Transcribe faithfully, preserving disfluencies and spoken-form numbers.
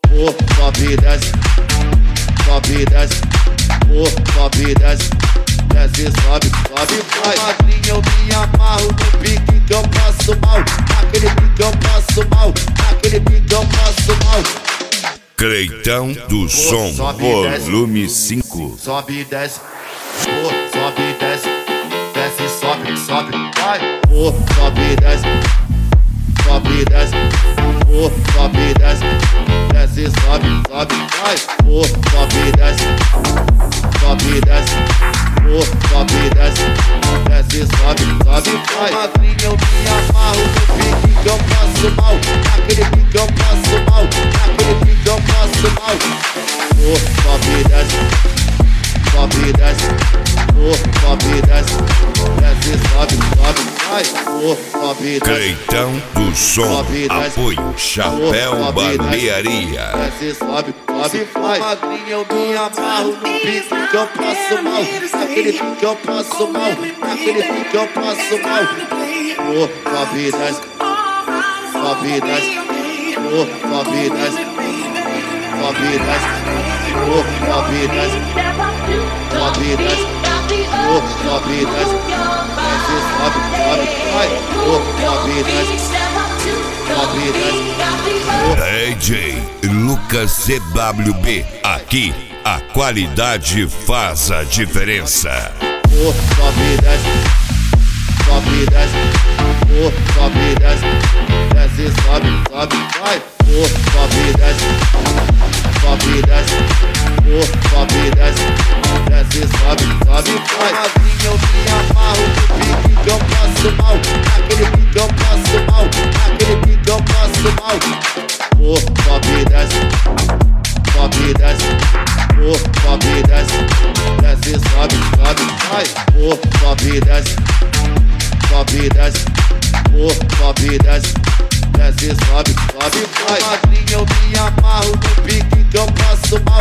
oh, sobe e desce, sobe e desce, oh, sobe e desce, desce, sobe, sobe, vai. Magrinha, eu me amarro no pique que eu passo mal, naquele pique que eu passo mal, naquele pique que eu passo mal. Cleitão do oh, Som, volume cinco. Sobe e desce, oh, sobe e desce, desce, sobe, sobe, vai. Oh, sobe e desce, sobe e desce, oh, sobe e desce, desce, sobe, sobe, vai. Oh, sobe e desce, sobe e desce, oh, sobe e desce, desce, sobe, sobe, vai. Magrinha, eu me amarro no pique que eu passo mal, naquele pique que eu passo mal, naquele pique que eu passo mal. Oh, sobe e desce, sobe e desce, oh, sobe e desce, desce, sobe, sobe, vai. Oh, sobe e desce. Cleitão do Som, apoio Chapéu Balearia. Desce, sobe, sobe, vai. Magrinha, eu me amarro no pique que eu passo mal, naquele pique que eu passo mal, naquele pique que eu passo mal. Oh, sobe e desce, sobe e desce, oh, sobe e desce, sobe e desce, oh, sobe e desce, sobe e desce, oh, sobe e desce, desce, sobe, sobe, vai. Oh, sobe e desce, sobe e desce. D J Lucas C W B, aqui a qualidade faz a diferença. Oh, sobe e desce, sobe e desce, oh, sobe e desce, desce, sobe, sobe, vai. Oh, sobe e desce, sobe e desce, oh, sobe e desce, desce, sobe, sobe, vai. Magrinha, eu me amarro no pique que eu passo mal, naquele pique que eu passo mal, naquele pique que eu passo mal. Oh, sobe e desce, sobe e desce, oh, sobe e desce, desce, sobe, sobe, vai. Oh, sobe e desce, sobe e desce, oh, sobe e desce, desce, sobe, sobe, vai. Magrinha, eu me amarro no pique que eu passo mal,